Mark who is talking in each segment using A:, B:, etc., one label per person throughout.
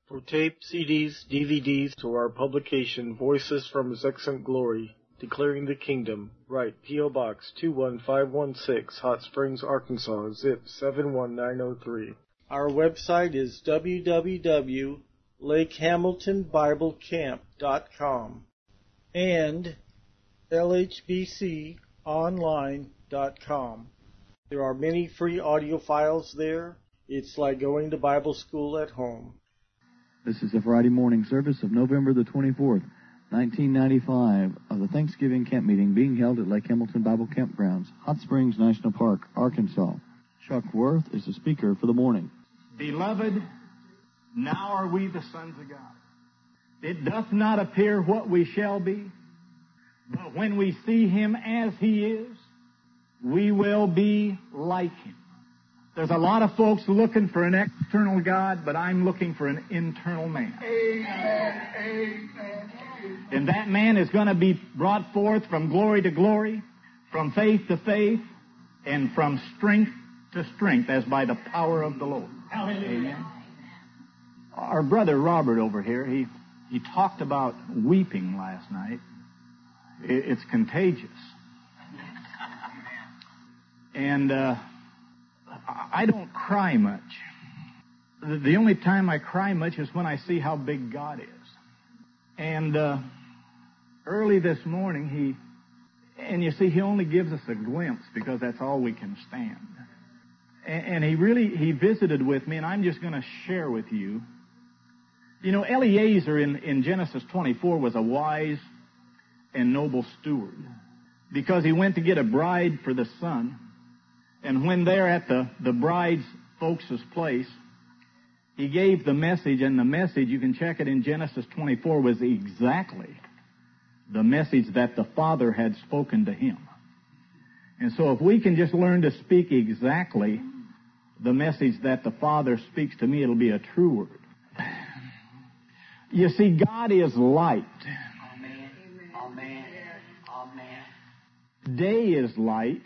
A: For tape, CDs, DVDs, to our publication, Voices from His Excellent Glory, Declaring the Kingdom, write P.O. Box 21516, Hot Springs, Arkansas, zip 71903. Our website is www.lakehamiltonbiblecamp.com and lhbconline.com. There are many free audio files there. It's like going to Bible school at home.
B: This is the Friday morning service of November the 24th, 1995, of the Thanksgiving camp meeting being held at Lake Hamilton Bible Campgrounds, Hot Springs National Park, Arkansas. Chuck Worth is the speaker for the morning.
C: Beloved, now are we the sons of God. It doth not appear what we shall be, but when we see Him as He is, we will be like Him. There's a lot of folks looking for an external God, but I'm looking for an internal man.
D: Amen. Amen.
C: And that man is going to be brought forth from glory to glory, from faith to faith, and from strength to strength, as by the power of the Lord.
D: Hallelujah.
C: Amen. Our brother Robert over here, he talked about weeping last night. It's contagious. And I don't cry much. The only time I cry much is when I see how big God is. And early this morning, He only gives us a glimpse because that's all we can stand. And He visited with me, and I'm just going to share with you. You know, Eliezer in Genesis 24 was a wise and noble steward because he went to get a bride for the son. And when they're at the bride's folks' place, he gave the message, and the message, you can check it in Genesis 24, was exactly the message that the Father had spoken to him. And so if we can just learn to speak exactly the message that the Father speaks to me, it'll be a true word. You see, God is light.
D: Amen. Amen. Amen.
C: Day is light,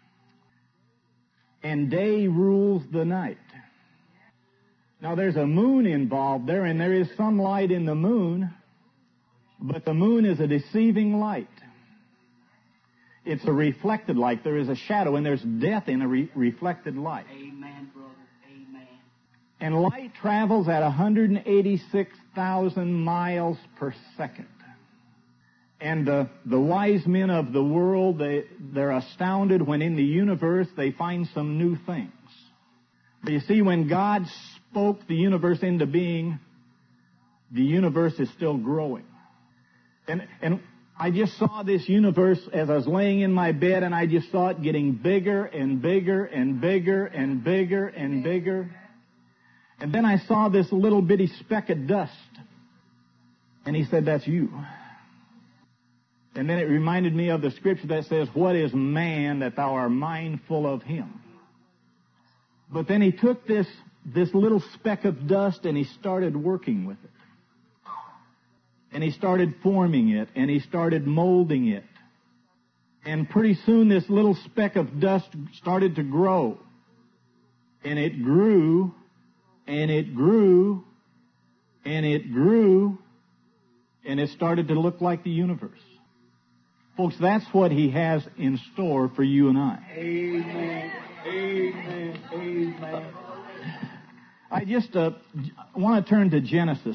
C: and day rules the night. Now, there's a moon involved there, and there is some light in the moon, but the moon is a deceiving light. It's a reflected light. There is a shadow, and there's death in a reflected light.
D: Amen, brother. Amen.
C: And light travels at 186,000 miles per second. And the wise men of the world, they're astounded when in the universe they find some new things. But you see, when God spoke the universe into being, the universe is still growing. And I just saw this universe as I was laying in my bed, and I just saw it getting bigger and bigger and bigger and bigger and bigger. And then I saw this little bitty speck of dust. And He said, "That's you." And then it reminded me of the scripture that says, "What is man that thou art mindful of him?" But then He took this little speck of dust and He started working with it. And He started forming it, and He started molding it. And pretty soon this little speck of dust started to grow. And it grew, and it grew, and it grew, and it started to look like the universe. Folks, that's what He has in store for you and I.
D: Amen. Amen. Amen.
C: I just want to turn to Genesis.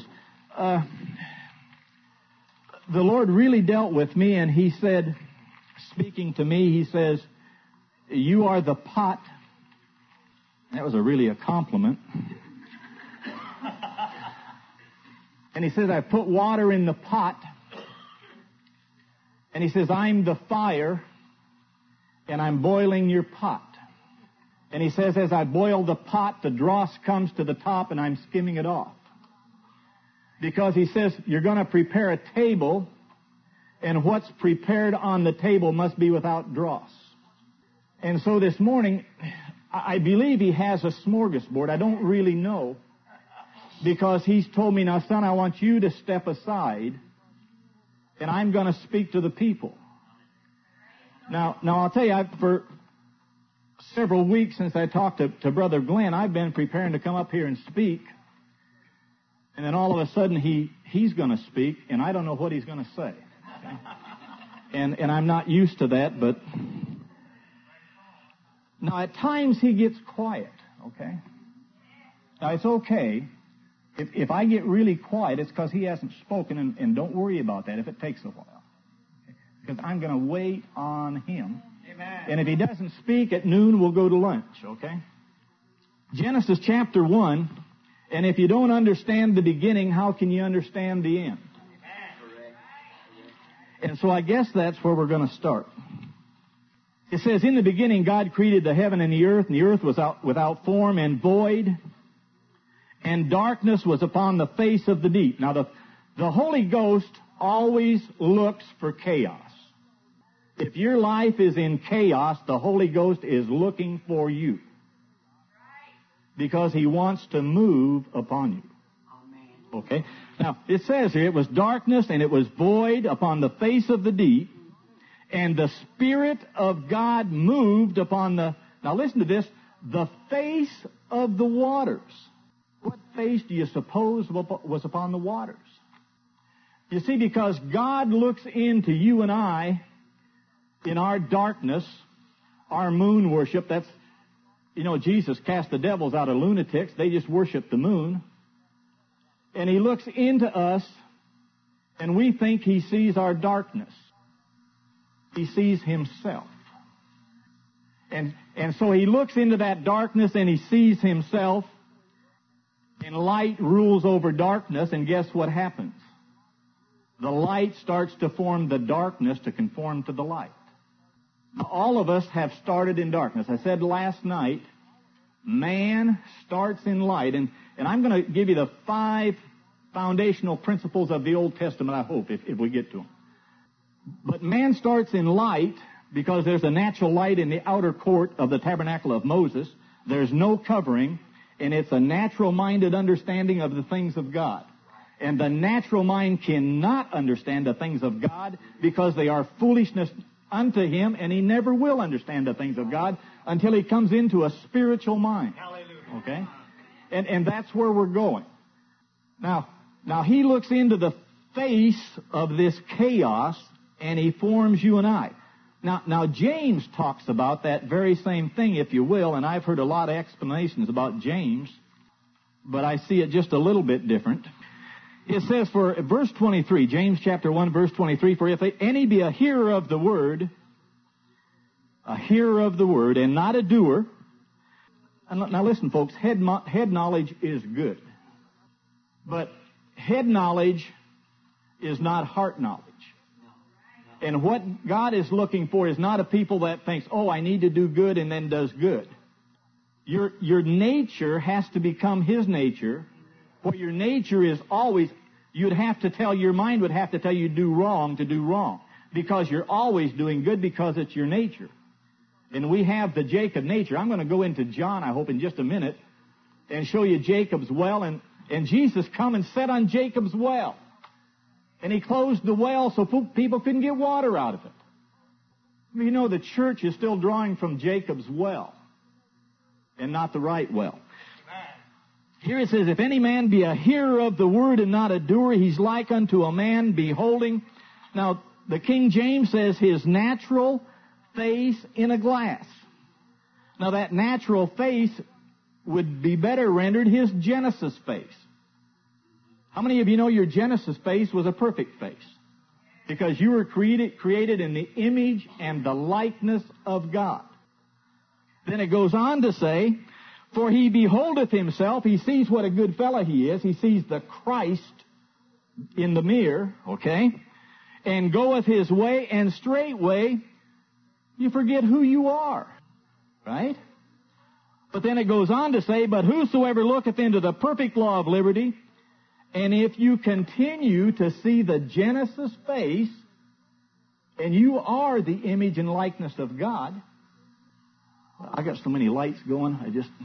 C: The Lord really dealt with me, and He said, speaking to me, He says, "You are the pot." That was really a compliment. And He says, "I put water in the pot." And He says, "I'm the fire, and I'm boiling your pot." And He says, as I boil the pot, the dross comes to the top, and I'm skimming it off. Because He says, you're going to prepare a table, and what's prepared on the table must be without dross. And so this morning, I believe He has a smorgasbord. I don't really know. Because He's told me, "Now, son, I want you to step aside, and I'm going to speak to the people." Now I'll tell you, for several weeks since I talked to Brother Glenn, I've been preparing to come up here and speak. And then all of a sudden he's going to speak, and I don't know what he's going to say. Okay? And I'm not used to that, but now at times he gets quiet, okay? Now it's okay. If I get really quiet, it's because he hasn't spoken, and don't worry about that if it takes a while. Okay? Because I'm going to wait on him. Amen. And if he doesn't speak at noon, we'll go to lunch, okay? Genesis chapter 1, and if you don't understand the beginning, how can you understand the end? And so I guess that's where we're going to start. It says, in the beginning God created the heaven and the earth was without form and void, and darkness was upon the face of the deep. Now the Holy Ghost always looks for chaos. If your life is in chaos, the Holy Ghost is looking for you. Because he wants to move upon you. Okay? Now, it says here, it was darkness and it was void upon the face of the deep, and the Spirit of God moved upon the, now listen to this, the face of the waters. What face do you suppose was upon the waters? You see, because God looks into you and I in our darkness, our moon worship, that's, you know, Jesus cast the devils out of lunatics. They just worship the moon. And he looks into us, and we think he sees our darkness. He sees himself. And so he looks into that darkness, and he sees himself, and light rules over darkness, and guess what happens? The light starts to form the darkness to conform to the light. Now, all of us have started in darkness. I said last night, man starts in light. And I'm going to give you the 5 foundational principles of the Old Testament, I hope, if we get to them. But man starts in light because there's a natural light in the outer court of the tabernacle of Moses. There's no covering, and it's a natural-minded understanding of the things of God. And the natural mind cannot understand the things of God because they are foolishness unto him, and he never will understand the things of God until he comes into a spiritual mind. Hallelujah. Okay? And that's where we're going. Now he looks into the face of this chaos, and he forms you and I. Now James talks about that very same thing, if you will, and I've heard a lot of explanations about James, but I see it just a little bit different. It says for verse 23, James chapter 1, verse 23, for if any be a hearer of the word, and not a doer. Now listen, folks, head knowledge is good. But head knowledge is not heart knowledge. And what God is looking for is not a people that thinks, oh, I need to do good, and then does good. Your nature has to become his nature. What your nature is always, your mind would have to tell you do wrong to do wrong. Because you're always doing good because it's your nature. And we have the Jacob nature. I'm going to go into John, I hope, in just a minute and show you Jacob's well. And Jesus come and sat on Jacob's well. And he closed the well so people couldn't get water out of it. You know, the church is still drawing from Jacob's well and not the right well. Here it says, if any man be a hearer of the word and not a doer, he's like unto a man beholding. Now, the King James says his natural face in a glass. Now, that natural face would be better rendered his Genesis face. How many of you know your Genesis face was a perfect face? Because you were created in the image and the likeness of God. Then it goes on to say, for he beholdeth himself, he sees what a good fellow he is, he sees the Christ in the mirror, okay, and goeth his way, and straightway you forget who you are, right? But then it goes on to say, but whosoever looketh into the perfect law of liberty, and if you continue to see the Genesis face, and you are the image and likeness of God. I got so many lights going,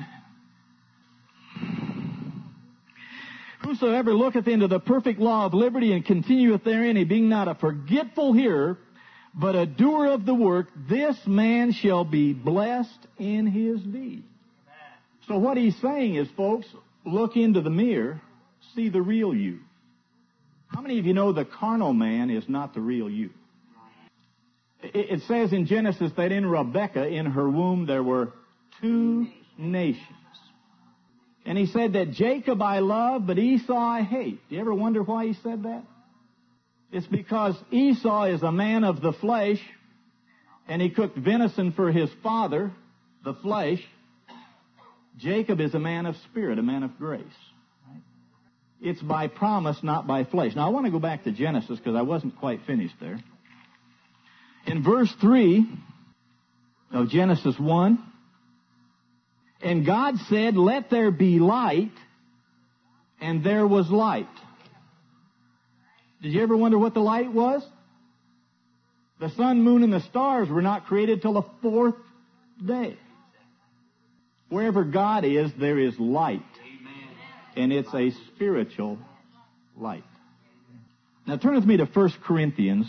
C: whosoever looketh into the perfect law of liberty and continueth therein, he being not a forgetful hearer, but a doer of the work, this man shall be blessed in his deed. So what he's saying is, folks, look into the mirror, see the real you. How many of you know the carnal man is not the real you? It says in Genesis that in Rebekah, in her womb, there were two nations. And he said that Jacob I love, but Esau I hate. Do you ever wonder why he said that? It's because Esau is a man of the flesh, and he cooked venison for his father, the flesh. Jacob is a man of spirit, a man of grace. Right? It's by promise, not by flesh. Now, I want to go back to Genesis because I wasn't quite finished there. In verse 3 of Genesis 1, and God said, let there be light, and there was light. Did you ever wonder what the light was? The sun, moon, and the stars were not created till the fourth day. Wherever God is, there is light. And it's a spiritual light. Now turn with me to 1 Corinthians.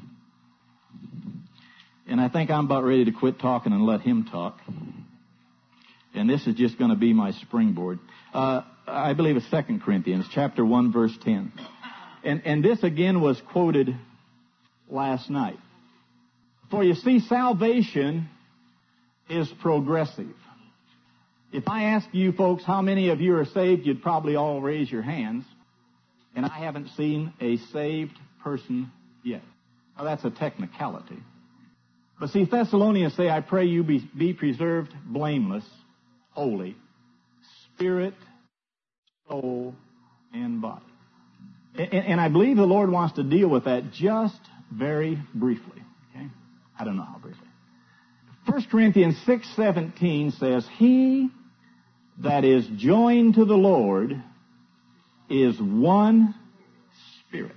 C: And I think I'm about ready to quit talking and let him talk. And this is just going to be my springboard. I believe it's 2 Corinthians, chapter 1, verse 10. And this again was quoted last night. For you see, salvation is progressive. If I ask you folks how many of you are saved, you'd probably all raise your hands. And I haven't seen a saved person yet. Now that's a technicality. But see, Thessalonians say, I pray you be preserved blameless, holy, spirit, soul, and body. And I believe the Lord wants to deal with that just very briefly. Okay? I don't know how briefly. 1 Corinthians 6:17 says, he that is joined to the Lord is one spirit.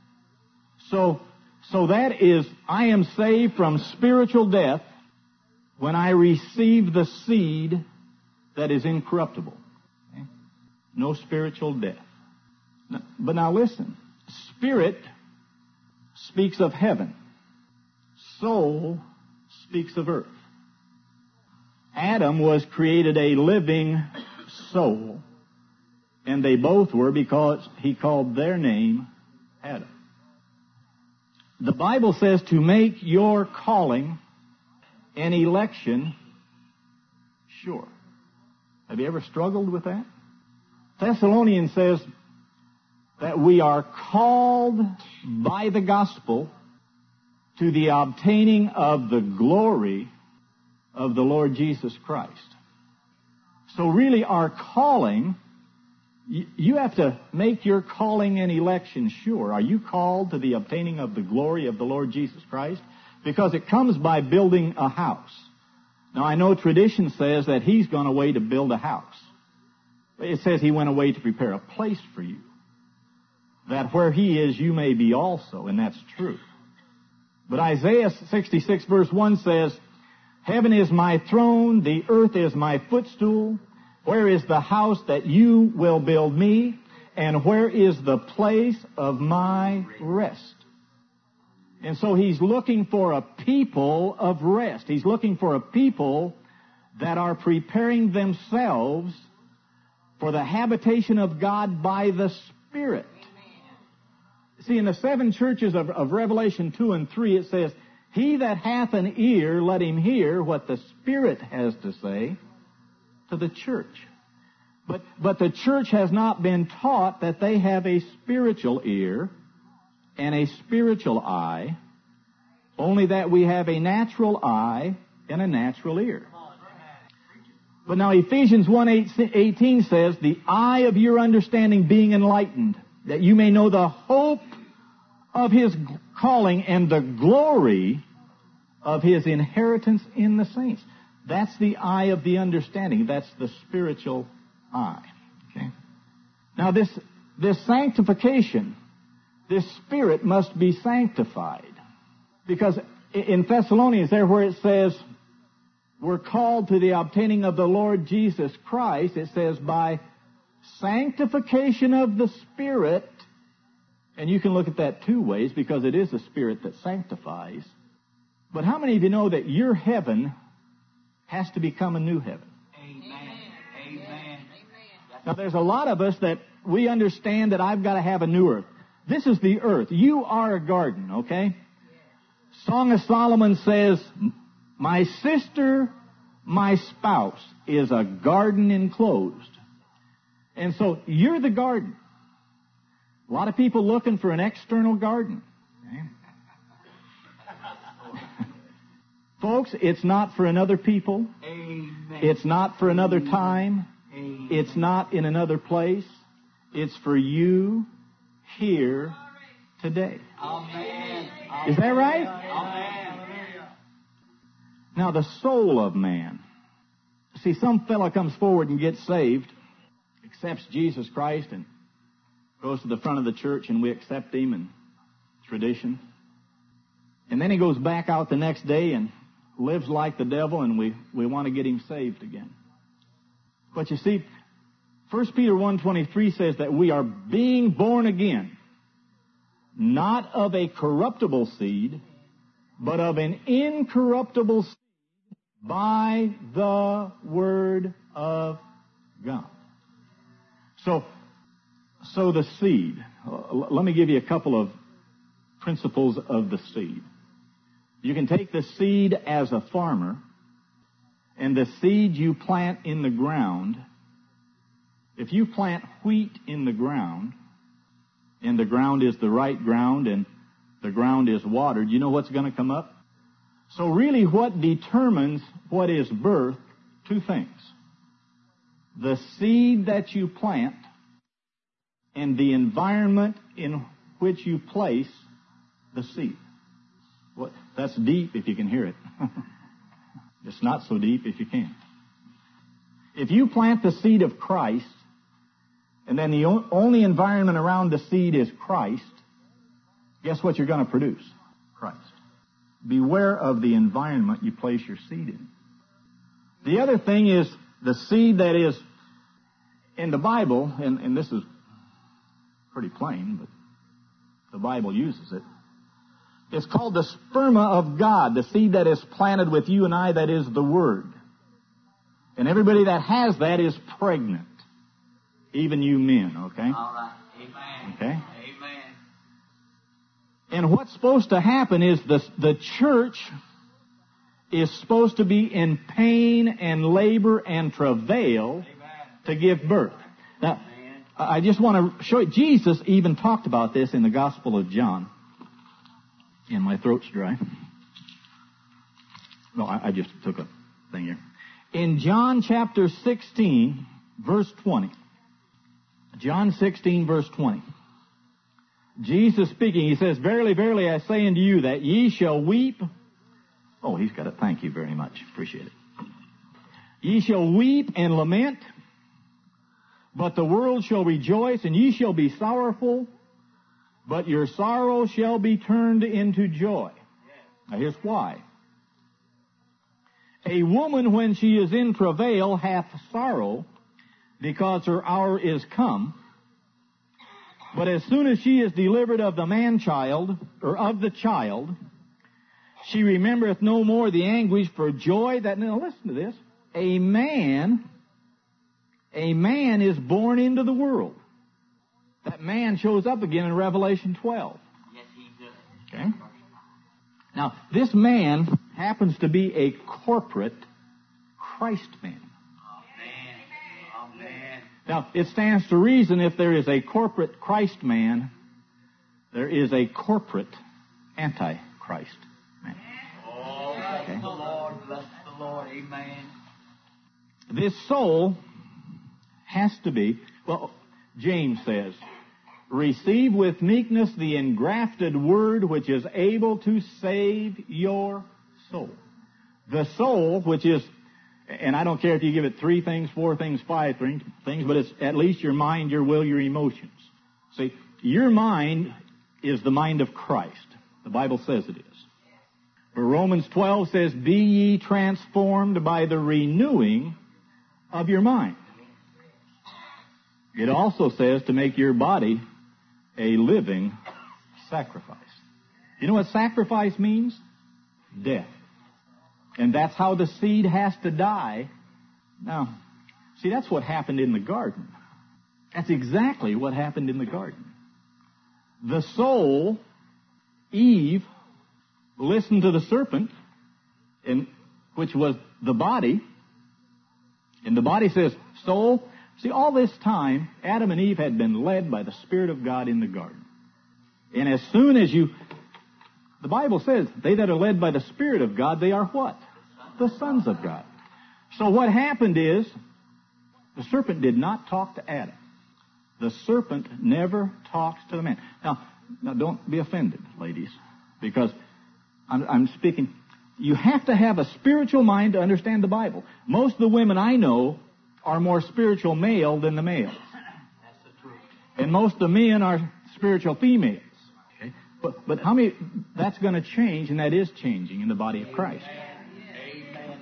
C: So that is, I am saved from spiritual death when I receive the seed that is incorruptible. Okay? No spiritual death. But now listen, spirit speaks of heaven. Soul speaks of earth. Adam was created a living soul, and they both were because he called their name Adam. The Bible says to make your calling and election sure. Have you ever struggled with that? Thessalonians says that we are called by the gospel to the obtaining of the glory of the Lord Jesus Christ. So really our calling, you have to make your calling and election sure. Are you called to the obtaining of the glory of the Lord Jesus Christ? Because it comes by building a house. Now I know tradition says that he's gone away to build a house. It says he went away to prepare a place for you, that where he is, you may be also, and that's true. But Isaiah 66 verse 1 says, heaven is my throne, the earth is my footstool. Where is the house that you will build me? And where is the place of my rest? And so he's looking for a people of rest. He's looking for a people that are preparing themselves for the habitation of God by the Spirit. See, in the 7 churches of Revelation 2 and 3, it says, he that hath an ear, let him hear what the Spirit has to say to the church. But the church has not been taught that they have a spiritual ear and a spiritual eye, only that we have a natural eye and a natural ear. But now Ephesians 1:18 says, the eye of your understanding being enlightened, that you may know the hope of his calling and the glory of his inheritance in the saints. That's the eye of the understanding. That's the spiritual eye. Okay. Now this sanctification, this spirit must be sanctified. Because in Thessalonians, there where it says, we're called to the obtaining of the Lord Jesus Christ, it says by sanctification of the Spirit. And you can look at that 2 ways, because it is the Spirit that sanctifies. But how many of you know that your heaven has to become a new heaven?
D: Amen. Amen.
C: Now there's a lot of us that we understand that I've got to have a new earth. This is the earth. You are a garden, okay? Song of Solomon says, my sister, my spouse, is a garden enclosed. And so you're the garden. A lot of people looking for an external garden. Okay? Folks, it's not for another people.
D: Amen.
C: It's not for another time.
D: Amen.
C: It's not in another place. It's for you here today.
D: Amen.
C: Is that right?
D: Amen.
C: Now, the soul of man. See, some fella comes forward and gets saved, accepts Jesus Christ, and goes to the front of the church, and we accept him and tradition. And then he goes back out the next day and lives like the devil, and we want to get him saved again. But you see, 1 Peter 1:23 says that we are being born again, not of a corruptible seed, but of an incorruptible seed by the Word of God. So the seed, let me give you a couple of principles of the seed. You can take the seed as a farmer, and the seed you plant in the ground. If you plant wheat in the ground, and the ground is the right ground, and the ground is watered, you know what's going to come up? So really what determines what is birth? Two things. The seed that you plant and the environment in which you place the seed. Well, that's deep if you can hear it. It's not so deep if you can't. If you plant the seed of Christ, and then the only environment around the seed is Christ, guess what you're going to produce? Christ. Beware of the environment you place your seed in. The other thing is the seed that is in the Bible, and this is pretty plain, but the Bible uses it. It's called the sperma of God, the seed that is planted with you and I, that is the Word. And everybody that has that is pregnant. Even you men, okay?
D: All right. Amen.
C: Okay?
D: Amen.
C: And what's supposed to happen is the church is supposed to be in pain and labor and travail to give birth. Now, I just want to show you, Jesus even talked about this in the Gospel of John. And my throat's dry. No, I just took a thing here. In John chapter 16, verse 20. John 16, verse 20. Jesus speaking, he says, Verily, verily, I say unto you that ye shall weep. Oh, he's got it. Thank you very much. Appreciate it. Ye shall weep and lament, but the world shall rejoice, and ye shall be sorrowful, but your sorrow shall be turned into joy. Now here's why. A woman, when she is in travail, hath sorrow, because her hour is come. But as soon as she is delivered of the man-child, or of the child, she remembereth no more the anguish for joy that, now listen to this, a man is born into the world. That man shows up again in Revelation 12.
D: Yes, he does.
C: Okay? Now, this man happens to be a corporate Christ man.
D: Amen. Amen.
C: Now, it stands to reason if there is a corporate Christ man, there is a corporate Antichrist man.
D: Oh, bless the Lord. Bless the Lord. Amen.
C: This soul has to be, well, James says, receive with meekness the engrafted word which is able to save your soul. The soul, which is, and I don't care if you give it 3 things, 4 things, 5 things, but it's at least your mind, your will, your emotions. See, your mind is the mind of Christ. The Bible says it is. But Romans 12 says, be ye transformed by the renewing of your mind. It also says to make your body a living sacrifice. You know what sacrifice means? Death. And that's how the seed has to die. Now, see, that's what happened in the garden. That's exactly what happened in the garden. The soul, Eve, listened to the serpent, which was the body, and the body says, soul. See, all this time, Adam and Eve had been led by the Spirit of God in the garden. And as soon as the Bible says, they that are led by the Spirit of God, they are what? The sons of God. So what happened is, the serpent did not talk to Adam. The serpent never talks to the man. Now don't be offended, ladies, because I'm speaking. You have to have a spiritual mind to understand the Bible. Most of the women I know are more spiritual male than the males.
D: That's the truth.
C: And most of the men are spiritual females. Okay? But how many, that's going to change, and that is changing in the body of Christ.
D: Amen.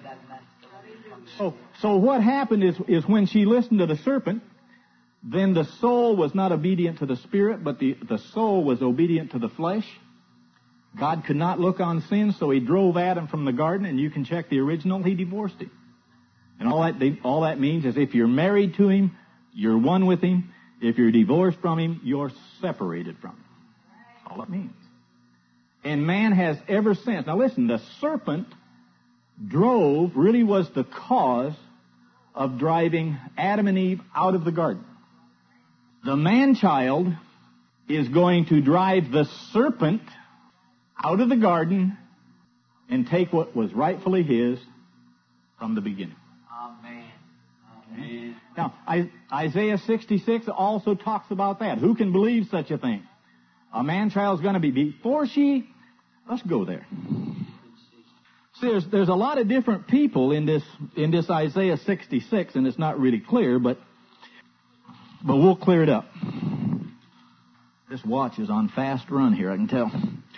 C: So what happened is when she listened to the serpent, then the soul was not obedient to the Spirit, but the soul was obedient to the flesh. God could not look on sin, so he drove Adam from the garden, and you can check the original, he divorced him. And all that means is if you're married to him, you're one with him. If you're divorced from him, you're separated from him. That's all it means. And man has ever since. Now listen, the serpent really was the cause of driving Adam and Eve out of the garden. The man-child is going to drive the serpent out of the garden and take what was rightfully his from the beginning.
D: Amen. Amen.
C: Now, Isaiah 66 also talks about that. Who can believe such a thing? A man-child's going to be let's go there. See, there's a lot of different people in this Isaiah 66, and it's not really clear, but we'll clear it up. This watch is on fast run here, I can tell.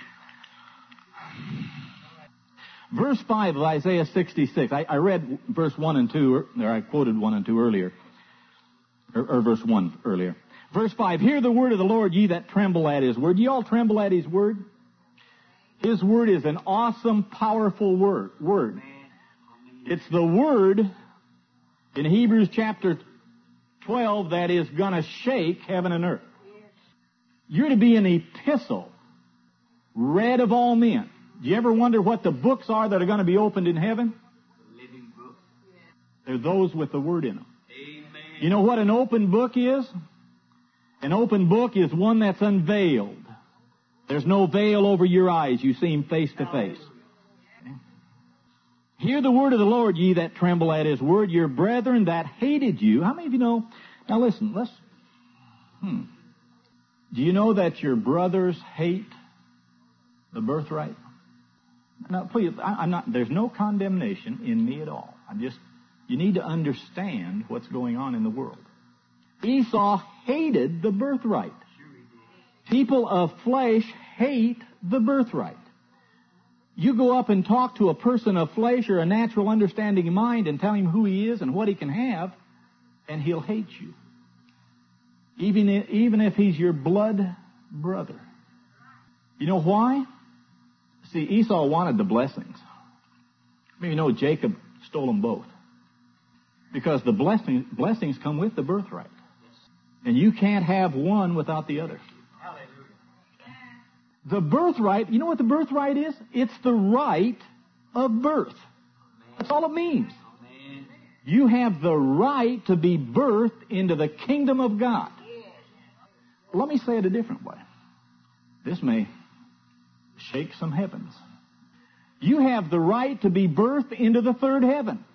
C: Verse 5 of Isaiah 66. I read verse 1 and 2, or I quoted 1 and 2 earlier, or verse 1 earlier. Verse 5, hear the word of the Lord, ye that tremble at his word. Ye all tremble at his word? His word is an awesome, powerful word. It's the word in Hebrews chapter 12 that is going to shake heaven and earth. You're to be an epistle, read of all men. Do you ever wonder what the books are that are going to be opened in heaven?
D: The living book.
C: They're those with the word in them.
D: Amen.
C: You know what an open book is? An open book is one that's unveiled. There's no veil over your eyes. You see him face to face. Okay. Hear the word of the Lord, ye that tremble at his word, your brethren that hated you. How many of you know? Now listen, Do you know that your brothers hate the birthright? Now, please, there's no condemnation in me at all. You need to understand what's going on in the world. Esau hated the birthright. People of flesh hate the birthright. You go up and talk to a person of flesh or a natural understanding mind and tell him who he is and what he can have, and he'll hate you. Even if he's your blood brother. You know why? See, Esau wanted the blessings. Maybe you know Jacob stole them both. Because the blessings come with the birthright. And you can't have one without the other. The birthright, you know what the birthright is? It's the right of birth. That's all it means. You have the right to be birthed into the kingdom of God. Let me say it a different way. This may shake some heavens. You have the right to be birthed into the third heaven.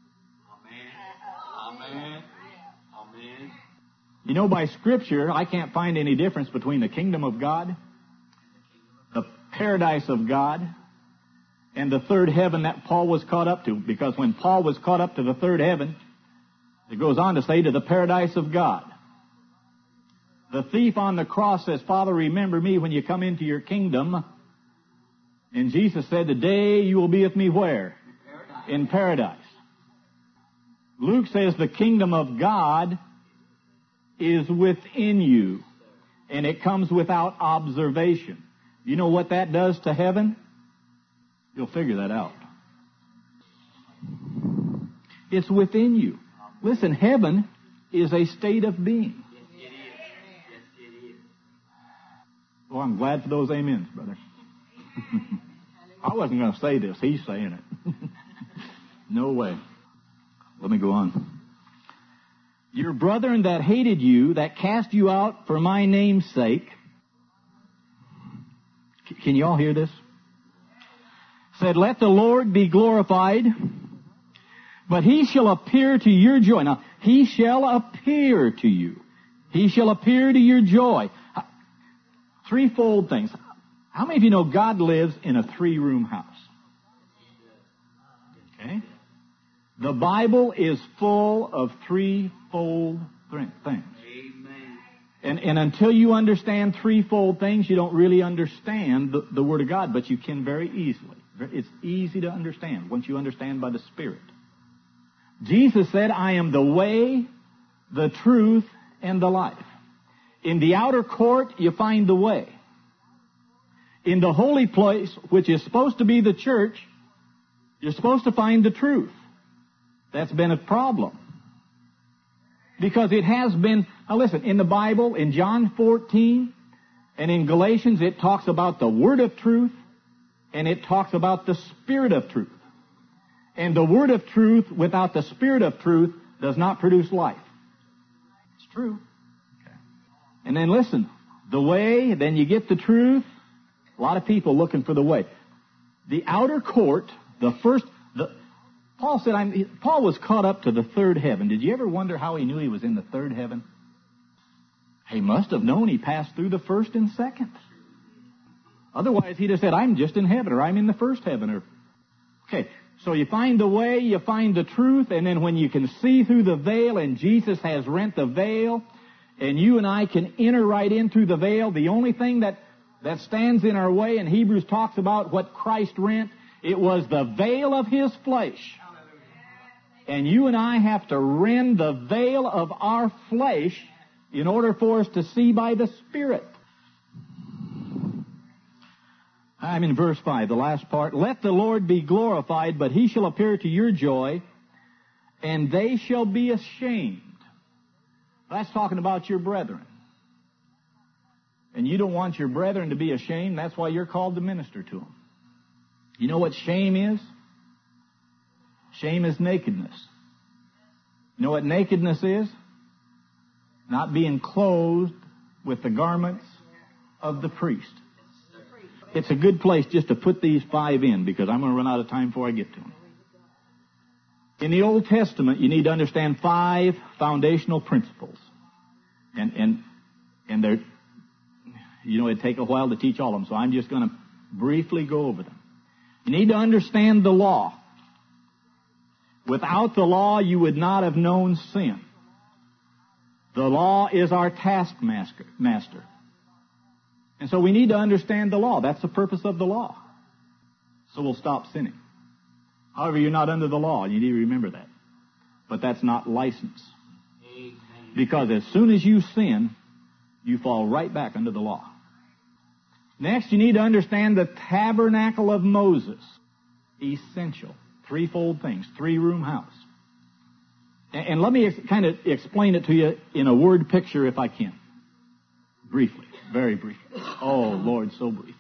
D: Amen. Amen.
C: You know, by Scripture, I can't find any difference between the kingdom of God, the paradise of God, and the third heaven that Paul was caught up to. Because when Paul was caught up to the third heaven, it goes on to say to the paradise of God. The thief on the cross says, Father, remember me when you come into your kingdom. And Jesus said, today you will be with me where? In paradise. Luke says the kingdom of God is within you. And it comes without observation. You know what that does to heaven? You'll figure that out. It's within you. Listen, heaven is a state of being. Well, I'm glad for those amens, brother. I wasn't going to say this. He's saying it. No way. Let me go on. Your brethren that hated you, that cast you out for my name's sake. Can you all hear this? Said, let the Lord be glorified, but he shall appear to your joy. Now, he shall appear to you. He shall appear to your joy. Threefold things. How many of you know God lives in a 3-room house? Okay. The Bible is full of threefold things.
D: Amen.
C: And until you understand threefold things, you don't really understand the Word of God, but you can very easily. It's easy to understand once you understand by the Spirit. Jesus said, I am the way, the truth, and the life. In the outer court, you find the way. In the holy place, which is supposed to be the church, you're supposed to find the truth. That's been a problem. Because it has been, now listen, in the Bible, in John 14 and in Galatians, it talks about the word of truth and it talks about the spirit of truth. And the word of truth without the spirit of truth does not produce life. It's true. Okay. And then listen, the way, then you get the truth. A lot of people looking for the way. The outer court, Paul said, Paul was caught up to the third heaven. Did you ever wonder how he knew he was in the third heaven? He must have known he passed through the first and second. Otherwise, he'd have said, I'm just in heaven, or I'm in the first heaven. Okay, so you find the way, you find the truth, and then when you can see through the veil, and Jesus has rent the veil, and you and I can enter right in through the veil, the only thing that stands in our way, and Hebrews talks about what Christ rent, it was the veil of His flesh. And you and I have to rend the veil of our flesh in order for us to see by the Spirit. I'm in verse 5, the last part. Let the Lord be glorified, but He shall appear to your joy, and they shall be ashamed. That's talking about your brethren. And you don't want your brethren to be ashamed. That's why you're called to minister to them. You know what shame is? Shame is nakedness. You know what nakedness is? Not being clothed with the garments of the priest. It's a good place just to put these 5 in, because I'm going to run out of time before I get to them. In the Old Testament, you need to understand 5 foundational principles. And they're, it'd take a while to teach all of them, so I'm just going to briefly go over them. You need to understand the law. Without the law, you would not have known sin. The law is our taskmaster. And so we need to understand the law. That's the purpose of the law. So we'll stop sinning. However, you're not under the law. You need to remember that. But that's not license.
D: Amen.
C: Because as soon as you sin, you fall right back under the law. Next, you need to understand the tabernacle of Moses. Essential. Threefold things. 3-room house. And let me kind of explain it to you in a word picture if I can. Briefly. Very briefly. Oh, Lord, so brief.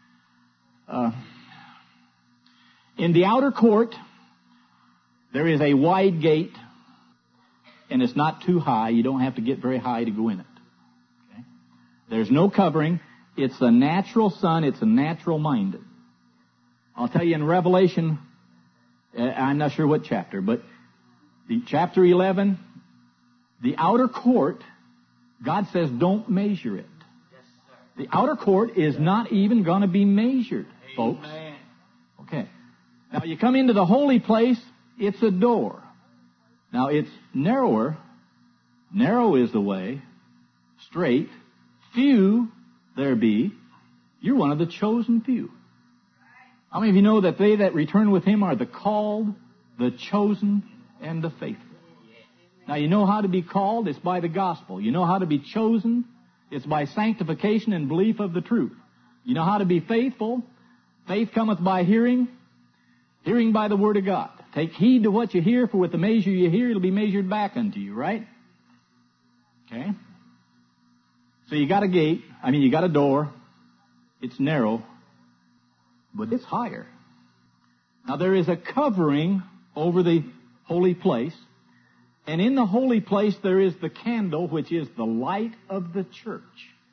C: In the outer court, there is a wide gate, and it's not too high. You don't have to get very high to go in it. Okay? There's no covering. It's a natural sun. It's a natural minded. I'll tell you in Revelation, I'm not sure what chapter, but chapter 11, the outer court, God says don't measure it. The outer court is not even going to be measured, folks. Okay. Now you come into the holy place, it's a door. Now it's narrower. Narrow is the way. Straight. Few there be. You're one of the chosen few. How many of you know that they that return with Him are the called, the chosen, and the faithful? Now you know how to be called. It's by the gospel. You know how to be chosen. It's by sanctification and belief of the truth. You know how to be faithful. Faith cometh by hearing. Hearing by the word of God. Take heed to what you hear, for with the measure you hear, it'll be measured back unto you, right? Okay? So you got a gate. You got a door. It's narrow, but it's higher. Now there is a covering over the holy place, and in the holy place there is the candle, which is the light of the church.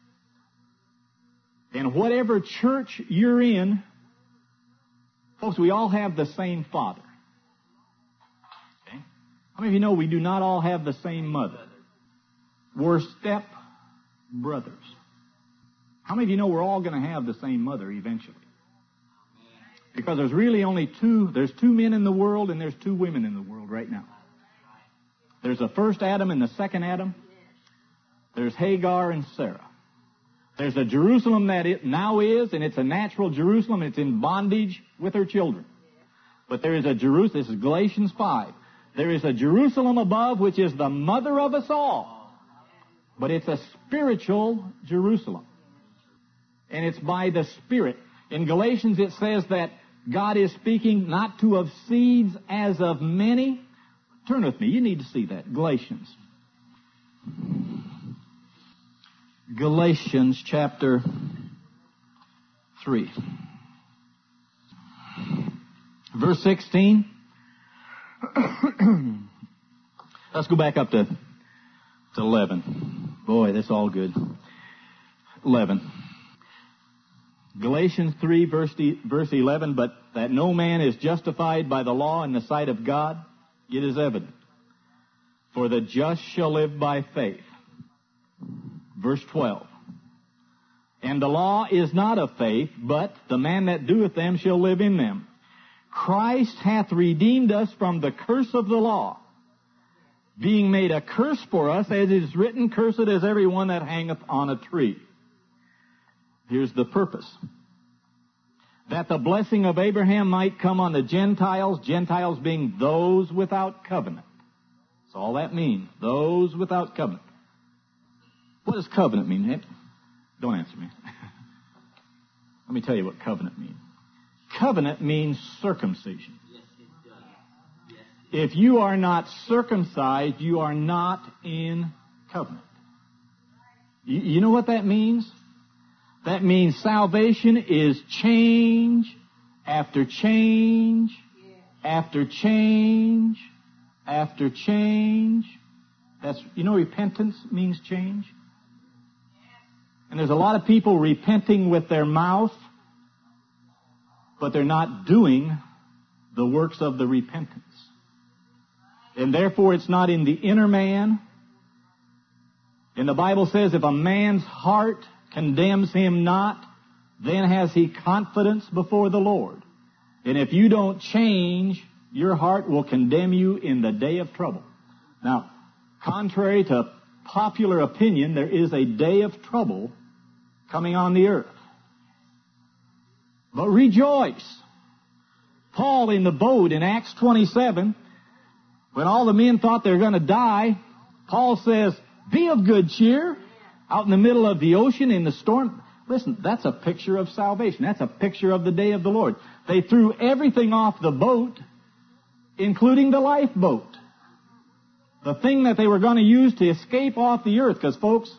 C: And whatever church you're in, folks, we all have the same Father. Okay? How many of you know we do not all have the same mother? We're step brothers. How many of you know we're all going to have the same mother eventually? Because there's really only there's two men in the world and there's two women in the world right now. There's the first Adam and the second Adam. There's Hagar and Sarah. There's a Jerusalem that it now is, and it's a natural Jerusalem. It's in bondage with her children. But there is a Jerusalem, this is Galatians 5. There is a Jerusalem above, which is the mother of us all. But it's a spiritual Jerusalem. And it's by the Spirit. In Galatians it says that God is speaking not to of seeds as of many. Turn with me. You need to see that. Galatians. Galatians chapter 3. Verse 16. Let's go back up to 11. Boy, that's all good. 11. Galatians 3, verse 11, but that no man is justified by the law in the sight of God, it is evident. For the just shall live by faith. Verse 12. And the law is not of faith, but the man that doeth them shall live in them. Christ hath redeemed us from the curse of the law, being made a curse for us, as it is written, cursed is every one that hangeth on a tree. Here's the purpose. That the blessing of Abraham might come on the Gentiles, Gentiles being those without covenant. That's all that means, those without covenant. What does covenant mean? Don't answer me. Let me tell you what covenant means. Covenant means circumcision. If you are not circumcised, you are not in covenant. You know what that means? That means salvation is change after change after change after change. Repentance means change. And there's a lot of people repenting with their mouth, but they're not doing the works of the repentance. And therefore it's not in the inner man. And the Bible says if a man's heart condemns him not, then has he confidence before the Lord. And if you don't change, your heart will condemn you in the day of trouble. Now, contrary to popular opinion, there is a day of trouble coming on the earth. But rejoice. Paul in the boat in Acts 27, when all the men thought they were going to die, Paul says, be of good cheer. Out in the middle of the ocean in the storm. Listen, that's a picture of salvation. That's a picture of the day of the Lord. They threw everything off the boat, including the lifeboat. The thing that they were going to use to escape off the earth. Because, folks,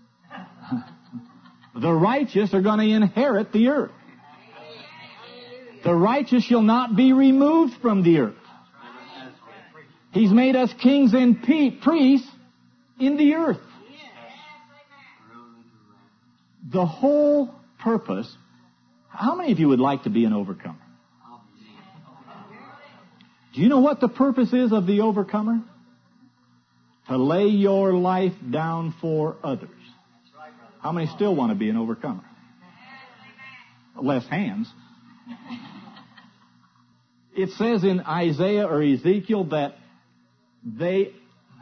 C: the righteous are going to inherit the earth. The righteous shall not be removed from the earth. He's made us kings and priests in the earth. The whole purpose, how many of you would like to be an overcomer? Do you know what the purpose is of the overcomer? To lay your life down for others. How many still want to be an overcomer? Less hands. It says in Isaiah or Ezekiel that it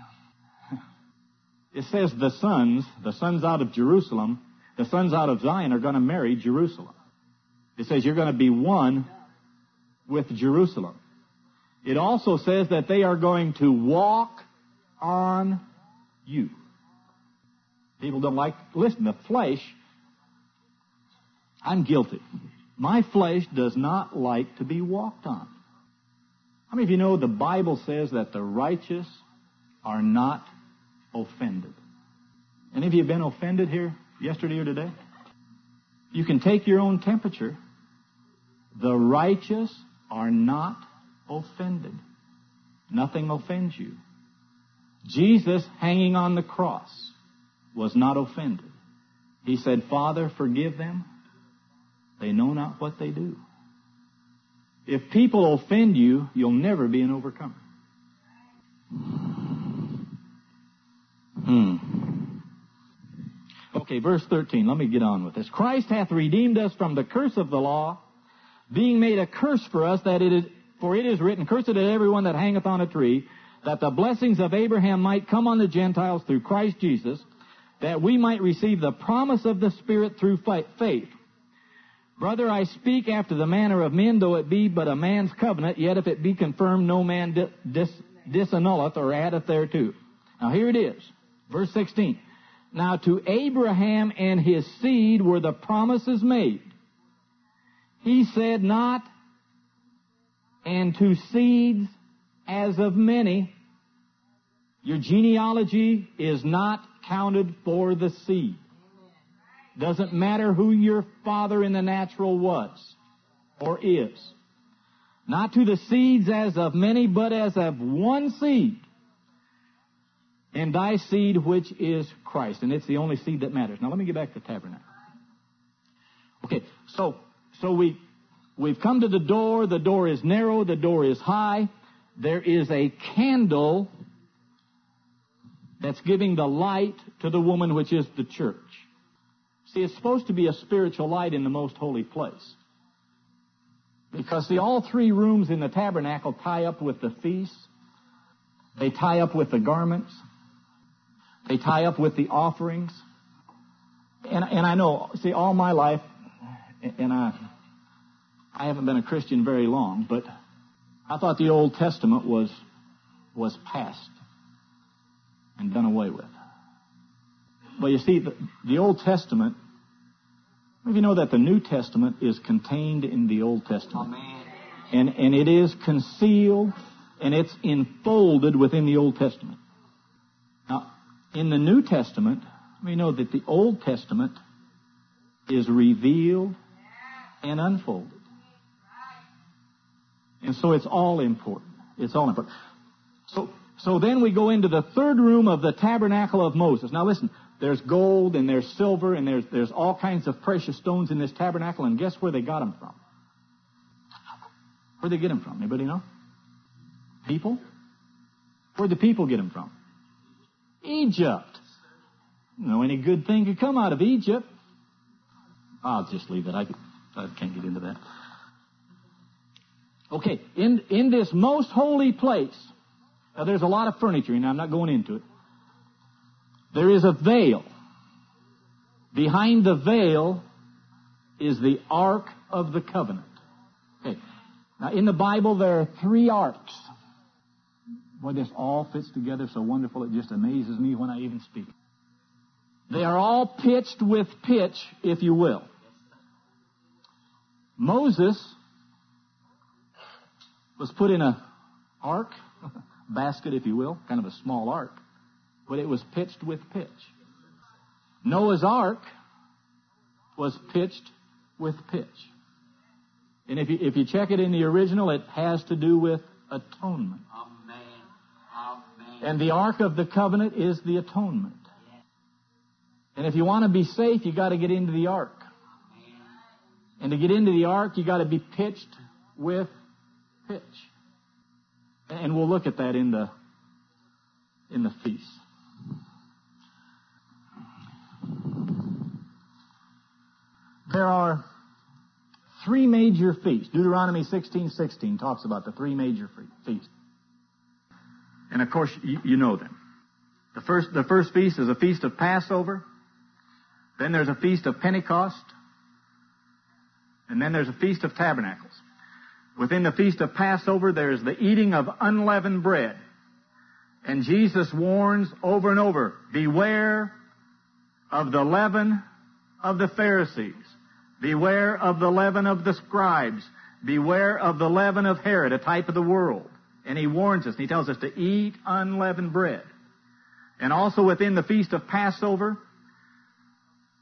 C: says the sons out of Jerusalem, the sons out of Zion are going to marry Jerusalem. It says you're going to be one with Jerusalem. It also says that they are going to walk on you. People don't like, listen, the flesh, I'm guilty. My flesh does not like to be walked on. How many of you know the Bible says that the righteous are not offended? Any of you been offended here yesterday or today? You can take your own temperature. The righteous are not offended. Nothing offends you. Jesus, hanging on the cross, was not offended. He said, Father, forgive them. They know not what they do. If people offend you, you'll never be an overcomer. Okay, verse 13. Let me get on with this. Christ hath redeemed us from the curse of the law, being made a curse for us, for it is written, Cursed is everyone that hangeth on a tree, that the blessings of Abraham might come on the Gentiles through Christ Jesus, that we might receive the promise of the Spirit through faith. Brother, I speak after the manner of men, though it be but a man's covenant, yet if it be confirmed, no man disannulleth or addeth thereto. Now here it is, verse 16. Now to Abraham and his seed were the promises made. He said not, and to seeds as of many. Your genealogy is not counted for the seed. Doesn't matter who your father in the natural was or is. Not to the seeds as of many, but as of one seed. And thy seed, which is Christ. And it's the only seed that matters. Now let me get back to the tabernacle. Okay, so we've come to the door. The door is narrow. The door is high. There is a candle that's giving the light to the woman, which is the church. See, it's supposed to be a spiritual light in the most holy place. Because, see, all three rooms in the tabernacle tie up with the feast. They tie up with the garments. They tie up with the offerings. And I know, see, all my life, and I haven't been a Christian very long, but I thought the Old Testament was past and done away with. But you see, the Old Testament, if you know that the New Testament is contained in the Old Testament. Amen. And it is concealed and it's enfolded within the Old Testament. Now, in the New Testament, we know that the Old Testament is revealed and unfolded. And so it's all important. It's all important. So then we go into the third room of the tabernacle of Moses. Now listen, there's gold and there's silver and there's all kinds of precious stones in this tabernacle, and guess where they got them from? Where'd they get them from? Anybody know? People? Where'd the people get them from? Egypt. No, any good thing could come out of Egypt. I'll just leave it. I can't get into that. Okay, in this most holy place, now there's a lot of furniture, and I'm not going into it. There is a veil. Behind the veil is the Ark of the Covenant. Okay. Now, in the Bible, there are 3 arks. Boy, this all fits together so wonderful, it just amazes me when I even speak. They are all pitched with pitch, if you will. Moses was put in a ark, basket, if you will, kind of a small ark, but it was pitched with pitch. Noah's ark was pitched with pitch. And if you check it in the original, it has to do with atonement. Amen. Amen. And the Ark of the Covenant is the atonement. And if you want to be safe, you got to get into the ark. And to get into the ark, you got to be pitched with pitch. And we'll look at that in the feast. There are 3 major feasts. Deuteronomy 16:16 talks about the 3 major feasts. And of course, you know them. The first feast is a feast of Passover. Then there's a feast of Pentecost. And then there's a feast of Tabernacles. Within the feast of Passover, there's the eating of unleavened bread. And Jesus warns over and over, beware of the leaven of the Pharisees. Beware of the leaven of the scribes. Beware of the leaven of Herod, a type of the world. And he warns us, and he tells us to eat unleavened bread. And also within the feast of Passover,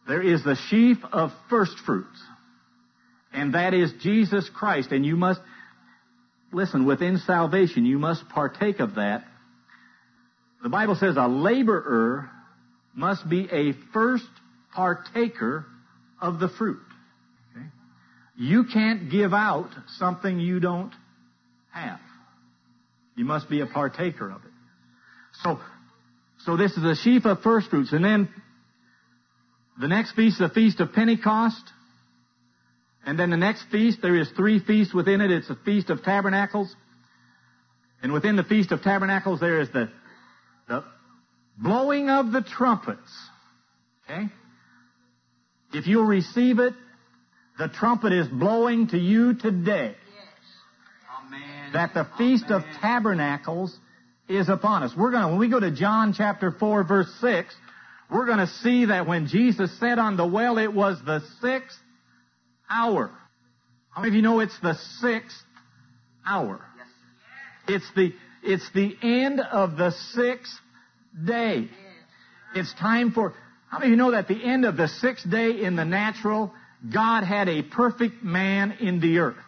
C: There is the sheaf of first fruits, and that is Jesus Christ. And you must, listen, within salvation, you must partake of that. The Bible says a laborer must be a first partaker of the fruit. Okay? You can't give out something you don't have. You must be a partaker of it. So this is the sheaf of first fruits. And then the next feast is the Feast of Pentecost. And then the next feast, there is 3 feasts within it. It's the Feast of Tabernacles. And within the Feast of Tabernacles, there is the blowing of the trumpets. Okay? If you'll receive it, the trumpet is blowing to you today.
D: Amen.
C: That the Feast of Tabernacles is upon us. When we go to John chapter 4, verse 6, we're going to see that when Jesus said on the well, it was the 6th hour. How many of you know it's the 6th hour?
D: Yes.
C: It's the end of the 6th day. It's time for... How many of you know that at the end of the 6th day in the natural, God had a perfect man in the earth?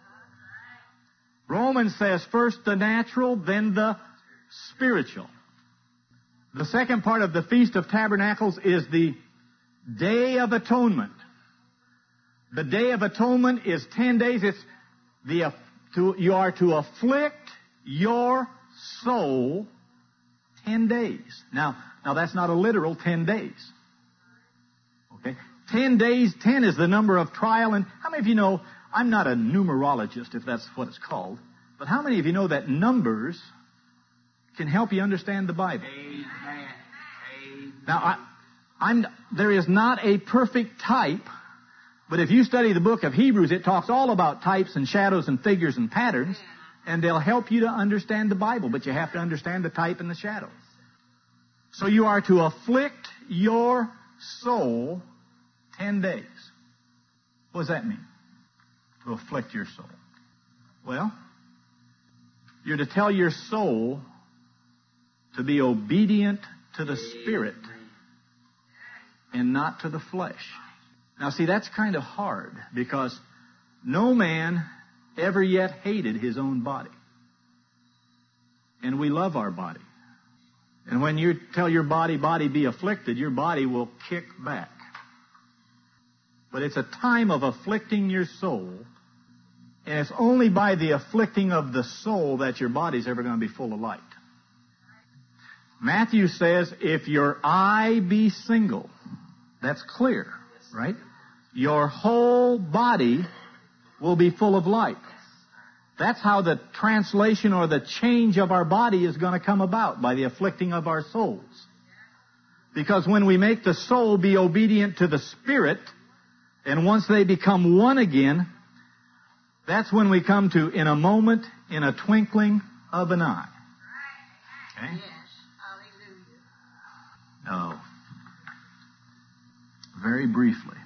C: Romans says first the natural, then the spiritual. The second part of the Feast of Tabernacles is the Day of Atonement. The Day of Atonement is 10 days. You are to afflict your soul 10 days. Now that's not a literal 10 days. Okay? 10 days, 10 is the number of trial. And how many of you know, I'm not a numerologist, if that's what it's called, but how many of you know that numbers can help you understand the Bible?
D: Amen.
C: Now, there is not a perfect type, but if you study the book of Hebrews, it talks all about types and shadows and figures and patterns, and they'll help you to understand the Bible, but you have to understand the type and the shadow. So you are to afflict your soul 10 days. What does that mean? To afflict your soul. Well, you're to tell your soul to be obedient to the Spirit and not to the flesh. Now see, that's kind of hard because no man ever yet hated his own body. And we love our body. And when you tell your body be afflicted, your body will kick back. But it's a time of afflicting your soul, and it's only by the afflicting of the soul that your body's ever going to be full of light. Matthew says, if your eye be single, that's clear, right? Your whole body will be full of light. That's how the translation or the change of our body is going to come about, by the afflicting of our souls. Because when we make the soul be obedient to the Spirit, and once they become one again, that's when we come to in a moment, in a twinkling of an eye. Okay?
D: Yes. Hallelujah.
C: No. Very briefly.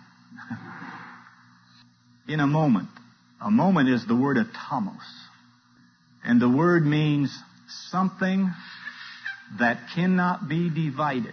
C: In a moment. A moment is the word atomos. And the word means something that cannot be divided.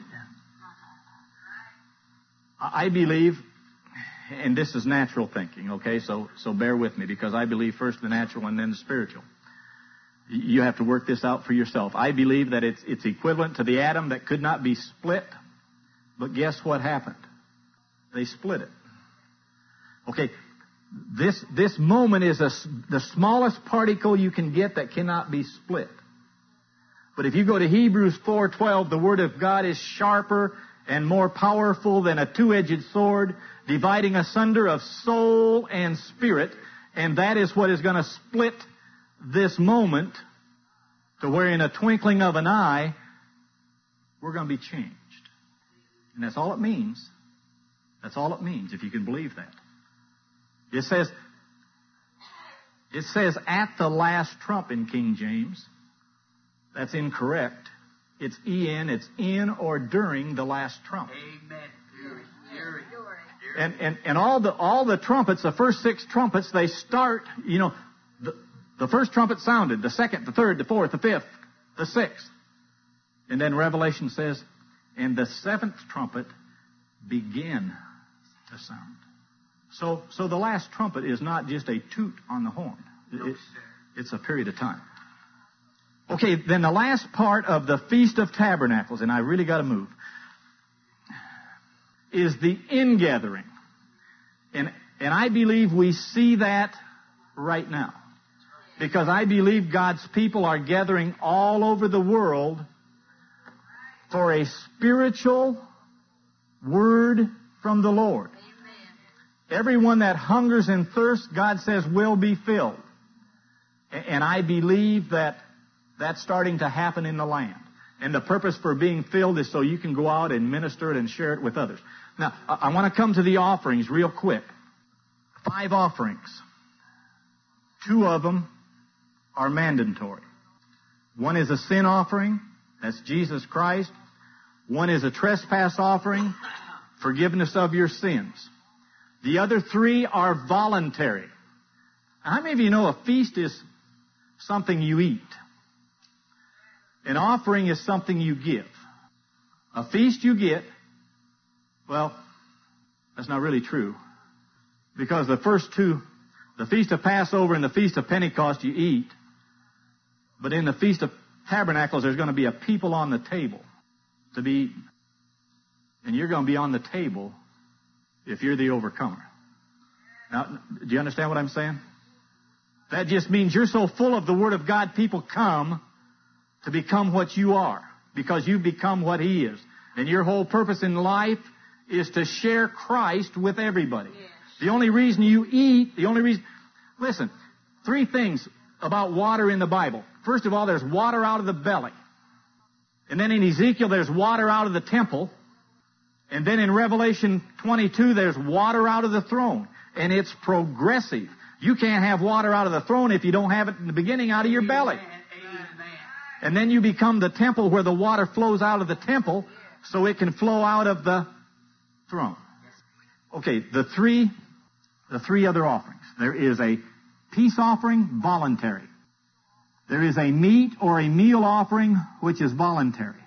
C: I believe, and this is natural thinking, okay, so bear with me, because I believe first the natural and then the spiritual. You have to work this out for yourself. I believe that it's equivalent to the atom that could not be split, but guess what happened? They split it. Okay, this moment is the smallest particle you can get that cannot be split. But if you go to Hebrews 4:12, the Word of God is sharper and more powerful than a two-edged sword, dividing asunder of soul and spirit, and that is what is going to split this moment to where in a twinkling of an eye, we're going to be changed. And that's all it means. That's all it means, if you can believe that. It says at the last trump in King James. That's incorrect. It's en, it's in or during the last trump.
D: Amen.
C: And all the trumpets, the first 6 trumpets, they start, the first trumpet sounded, the second, the third, the fourth, the fifth, the 6th. And then Revelation says, and the 7th trumpet began to sound. So the last trumpet is not just a toot on the horn. It's a period of time. Okay, then the last part of the Feast of Tabernacles, and I really got to move, is the ingathering. And I believe we see that right now. Because I believe God's people are gathering all over the world for a spiritual word from the Lord. Everyone that hungers and thirsts, God says, will be filled. And I believe that that's starting to happen in the land. And the purpose for being filled is so you can go out and minister it and share it with others. Now, I want to come to the offerings real quick. 5 offerings. 2 of them are mandatory. One is a sin offering. That's Jesus Christ. One is a trespass offering. Forgiveness of your sins. The other 3 are voluntary. Now, how many of you know a feast is something you eat? An offering is something you give. A feast you get, well, that's not really true. Because the first 2, the Feast of Passover and the Feast of Pentecost, you eat. But in the Feast of Tabernacles, there's going to be a people on the table to be eaten. And you're going to be on the table if you're the overcomer. Now, do you understand what I'm saying? That just means you're so full of the Word of God, people come to become what you are, because you've become what He is. And your whole purpose in life is to share Christ with everybody. Yes. The only reason you eat, listen, 3 things about water in the Bible. First of all, there's water out of the belly. And then in Ezekiel, there's water out of the temple. And then in Revelation 22, there's water out of the throne. And it's progressive. You can't have water out of the throne if you don't have it in the beginning out of your belly. And then you become the temple where the water flows out of the temple so it can flow out of the throne. Okay, the three other offerings. There is a peace offering, voluntary. There is a meat or a meal offering, which is voluntary.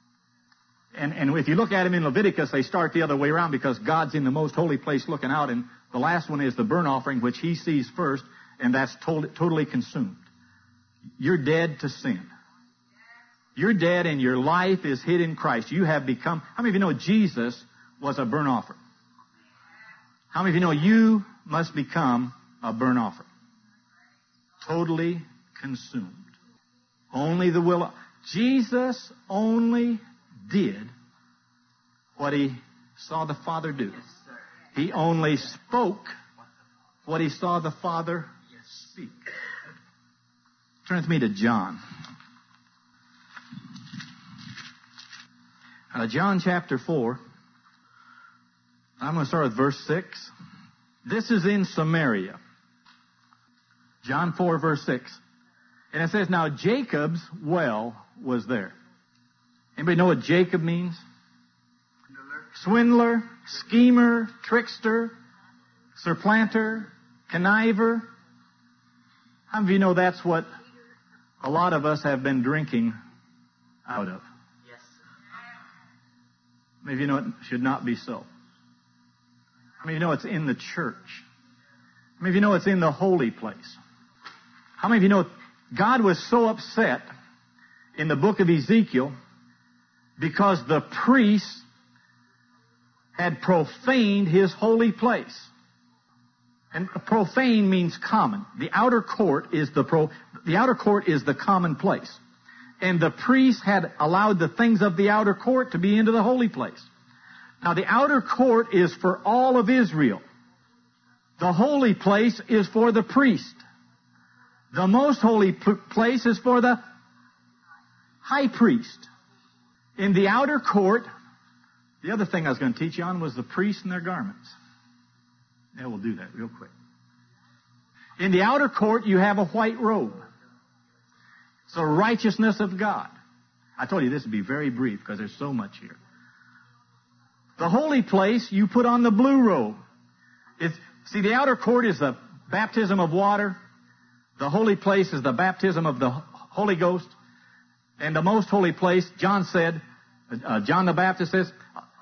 C: And if you look at them in Leviticus, they start the other way around because God's in the most holy place looking out. And the last one is the burnt offering, which He sees first, and that's totally consumed. You're dead to sin. You're dead and your life is hid in Christ. You have become... How many of you know Jesus was a burnt offering? How many of you know you must become a burnt offering? Totally consumed. Only the will of... Jesus only did what He saw the Father do. He only spoke what He saw the Father speak. Turn with me to John. John chapter 4. I'm going to start with verse 6. This is in Samaria. John 4, verse 6. And it says, now Jacob's well was there. Anybody know what Jacob means? Swindler, schemer, trickster, supplanter, conniver. How many of you know that's what a lot of us have been drinking out of? Yes. How many of you know it should not be so? How many of you know it's in the church? How many of you know it's in the holy place? How many of you know God was so upset in the book of Ezekiel because the priests had profaned His holy place? And profane means common. The outer court is the common place. And the priests had allowed the things of the outer court to be into the holy place. Now the outer court is for all of Israel. The holy place is for the priest. The most holy place is for the high priest. In the outer court, the other thing I was going to teach you on was the priests and their garments. Yeah, we'll do that real quick. In the outer court, you have a white robe. It's the righteousness of God. I told you this would be very brief because there's so much here. The holy place, you put on the blue robe. See, the outer court is the baptism of water. The holy place is the baptism of the Holy Ghost. And the most holy place, John the Baptist says,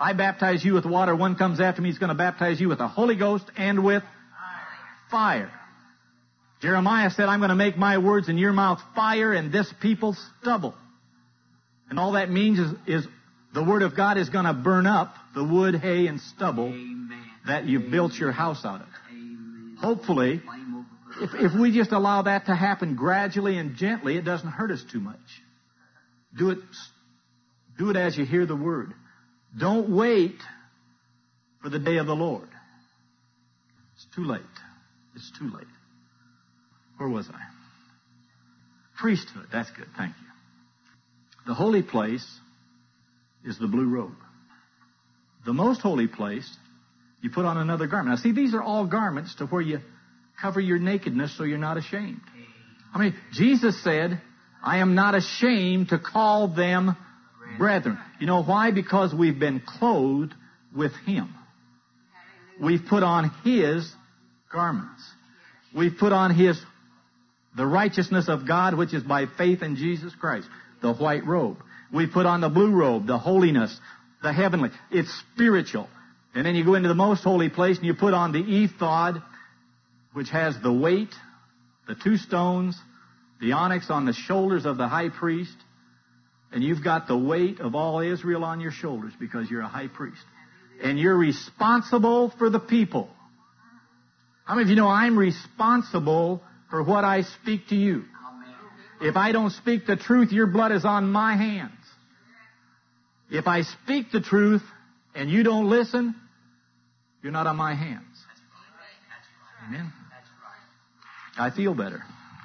C: I baptize you with water. One comes after me. He's going to baptize you with the Holy Ghost and with fire. Jeremiah said, I'm going to make my words in your mouth fire and this people stubble. And all that means is the Word of God is going to burn up the wood, hay, and stubble that you've built your house out of. Hopefully, if we just allow that to happen gradually and gently, it doesn't hurt us too much. Do it as you hear the Word. Don't wait for the day of the Lord. It's too late. It's too late. Where was I? Priesthood. That's good. Thank you. The holy place is the blue robe. The most holy place, you put on another garment. Now see, these are all garments to where you cover your nakedness so you're not ashamed. I mean, Jesus said, I am not ashamed to call them brethren. You know why? Because we've been clothed with Him. We've put on His garments. We've put on the righteousness of God, which is by faith in Jesus Christ, the white robe. We put on the blue robe, the holiness, the heavenly. It's spiritual. And then you go into the most holy place and you put on the ephod, which has the weight, the 2 stones, the onyx on the shoulders of the high priest. And you've got the weight of all Israel on your shoulders because you're a high priest. And you're responsible for the people. How many of you know I'm responsible for what I speak to you? If I don't speak the truth, your blood is on my hands. If I speak the truth and you don't listen, you're not on my hands. Amen? I feel better.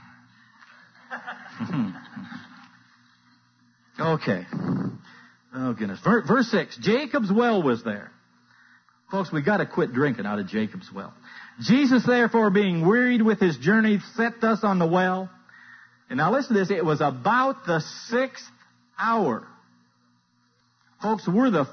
C: Okay. Oh, goodness. Verse 6. Jacob's well was there. Folks, we've got to quit drinking out of Jacob's well. Jesus, therefore, being wearied with his journey, sat thus on the well. And now listen to this. It was about the 6th hour. Folks, we're the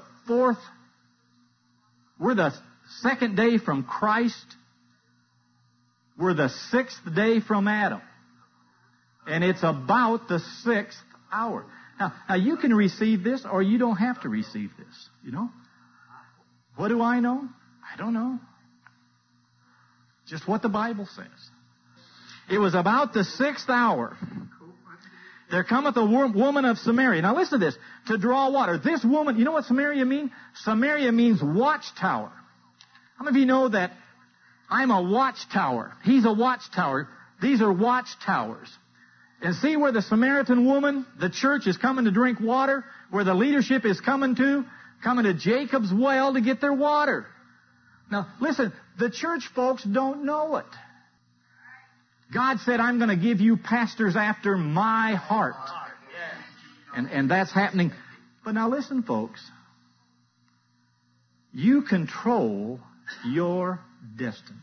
C: 2nd day from Christ. We're the 6th day from Adam. And it's about the 6th hour. Now you can receive this or you don't have to receive this. You know? What do I know? I don't know. Just what the Bible says. It was about the 6th hour. There cometh a woman of Samaria. Now listen to this. To draw water. This woman, you know what Samaria means? Samaria means watchtower. How many of you know that I'm a watchtower? He's a watchtower. These are watchtowers. And see where the Samaritan woman, the church, is coming to drink water? Where the leadership is coming to Jacob's well to get their water. Now listen, the church folks don't know it. God said, I'm going to give you pastors after my heart. And that's happening. But now listen, folks. You control your destiny.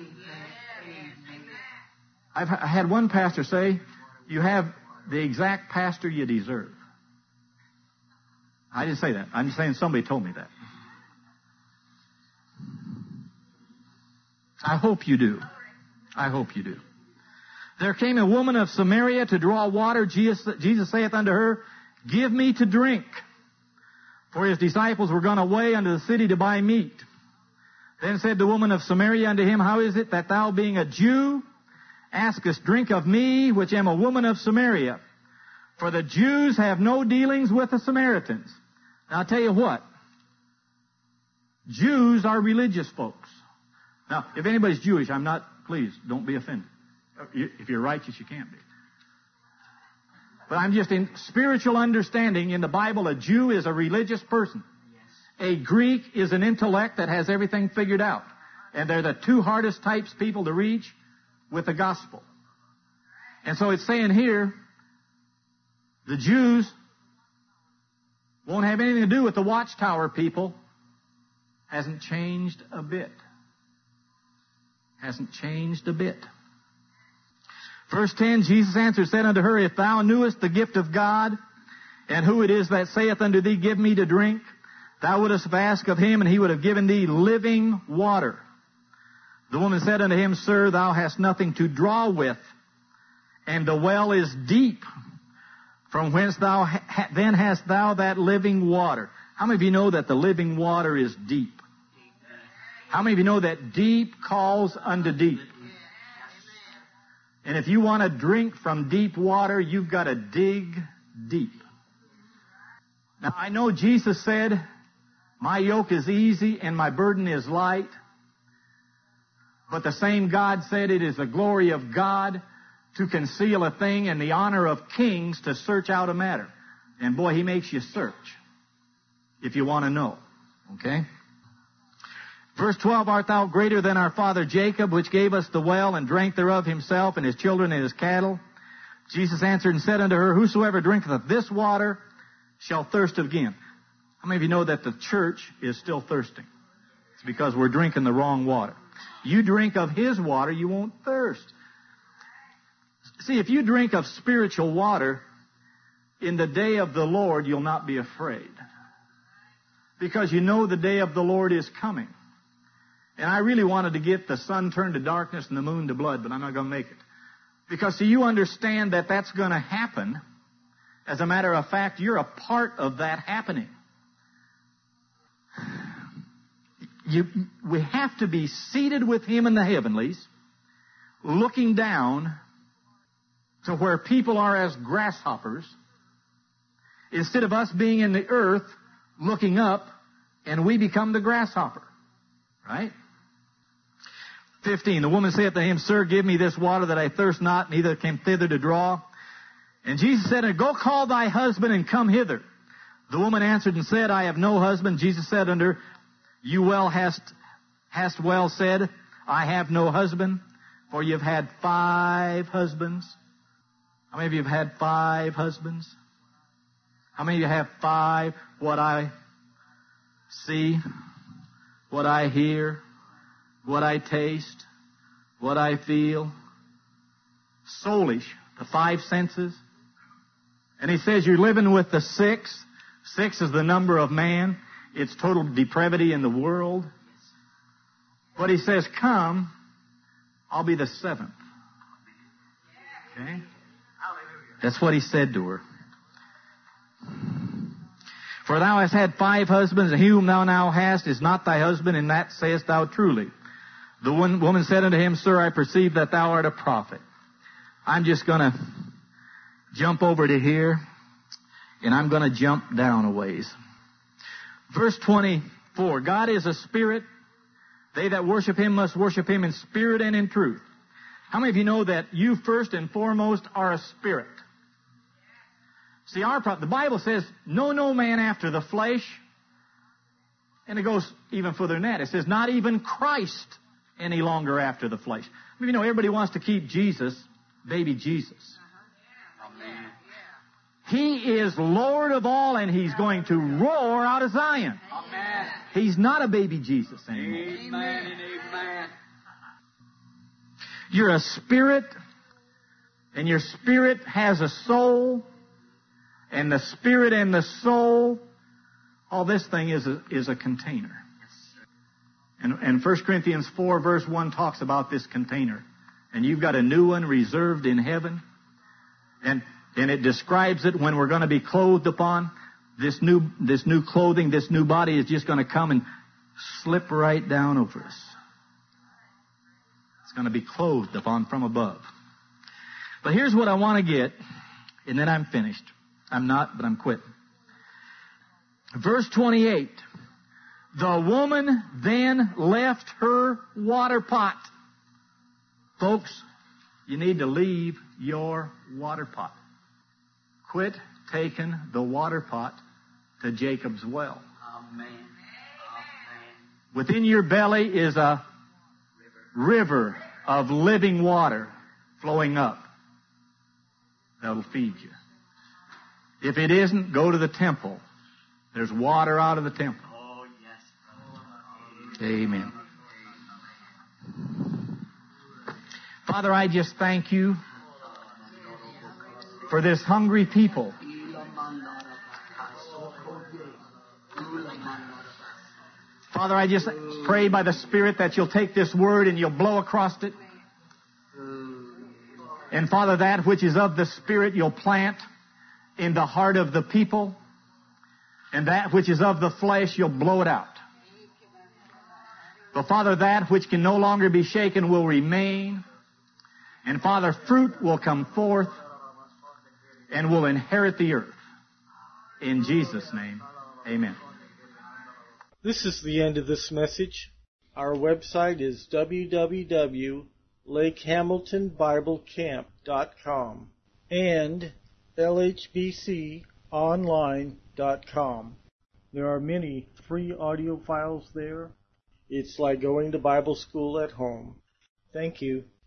C: I had one pastor say, you have the exact pastor you deserve. I didn't say that. I'm just saying somebody told me that. I hope you do. I hope you do. There came a woman of Samaria to draw water. Jesus saith unto her, Give me to drink. For his disciples were gone away unto the city to buy meat. Then said the woman of Samaria unto him, How is it that thou, being a Jew, askest drink of me, which am a woman of Samaria? For the Jews have no dealings with the Samaritans. Now I'll tell you what. Jews are religious folks. Now, if anybody's Jewish, please, don't be offended. If you're righteous, you can't be. But I'm just in spiritual understanding. In the Bible, a Jew is a religious person. A Greek is an intellect that has everything figured out. And they're the 2 hardest types people to reach with the gospel. And so it's saying here, the Jews won't have anything to do with the watchtower people. Hasn't changed a bit. Hasn't changed a bit. Verse 10, Jesus answered, said unto her, If thou knewest the gift of God, and who it is that saith unto thee, Give me to drink, thou wouldest have asked of him, and he would have given thee living water. The woman said unto him, Sir, thou hast nothing to draw with, and the well is deep. From whence then hast thou that living water? How many of you know that the living water is deep? How many of you know that deep calls unto deep? And if you want to drink from deep water, you've got to dig deep. Now, I know Jesus said, my yoke is easy and my burden is light. But the same God said it is the glory of God to conceal a thing and the honor of kings to search out a matter. And boy, He makes you search if you want to know. Okay? Verse 12, art thou greater than our father Jacob, which gave us the well and drank thereof himself and his children and his cattle? Jesus answered and said unto her, whosoever drinketh of this water shall thirst again. How many of you know that the church is still thirsting? It's because we're drinking the wrong water. You drink of His water, you won't thirst. See, if you drink of spiritual water, in the day of the Lord, you'll not be afraid. Because you know the day of the Lord is coming. And I really wanted to get the sun turned to darkness and the moon to blood, but I'm not going to make it. Because, see, you understand that that's going to happen. As a matter of fact, you're a part of that happening. We have to be seated with Him in the heavenlies, looking down to where people are as grasshoppers, instead of us being in the earth, looking up, and we become the grasshopper. Right? 15, the woman saith to Him, Sir, give me this water that I thirst not, neither came thither to draw. And Jesus said, go call thy husband and come hither. The woman answered and said, I have no husband. Jesus said unto her, you well hast well said, I have no husband, for you've had 5 husbands. How many of you have had 5 husbands? How many of you have 5? What I see, what I hear, what I taste, what I feel. Soulish, the 5 senses. And He says you're living with the 6. 6 is the number of man. It's total depravity in the world. But He says, come, I'll be the 7th. Okay? That's what He said to her. For thou hast had 5 husbands, and he whom thou now hast is not thy husband, and that sayest thou truly. The woman said unto Him, Sir, I perceive that thou art a prophet. I'm just going to jump over to here, and I'm going to jump down a ways. Verse 24, God is a spirit. They that worship Him must worship Him in spirit and in truth. How many of you know that you first and foremost are a spirit? See, the Bible says, know no man after the flesh. And it goes even further than that. It says, not even Christ any longer after the flesh. I mean, you know, everybody wants to keep Jesus, baby Jesus.
D: Amen.
C: He is Lord of all, and He's going to roar out of Zion.
D: Amen.
C: He's not a baby Jesus anymore.
D: Amen and amen.
C: You're a spirit, and your spirit has a soul, and the spirit and the soul, all this thing is a container. And 1 Corinthians 4 verse 1 talks about this container. And you've got a new one reserved in heaven. And it describes it when we're going to be clothed upon. This new clothing, this new body is just going to come and slip right down over us. It's going to be clothed upon from above. But here's what I want to get, and then I'm finished. I'm not, but I'm quitting. Verse 28. The woman then left her water pot. Folks, you need to leave your water pot. Quit taking the water pot to Jacob's well.
D: Amen. Amen.
C: Within your belly is a river of living water flowing up. That'll feed you. If it isn't, go to the temple. There's water out of the temple.
D: Oh, yes.
C: Amen. Father, I just thank You for this hungry people. Father, I just pray by the Spirit that You'll take this word and You'll blow across it. And Father, that which is of the Spirit You'll plant in the heart of the people. And that which is of the flesh, you'll blow it out. But Father, that which can no longer be shaken will remain. And Father, fruit will come forth and will inherit the earth. In Jesus' name, amen.
A: This is the end of this message. Our website is www.lakehamiltonbiblecamp.com and lhbconline.com. There are many free audio files there. It's like going to Bible school at home. Thank you.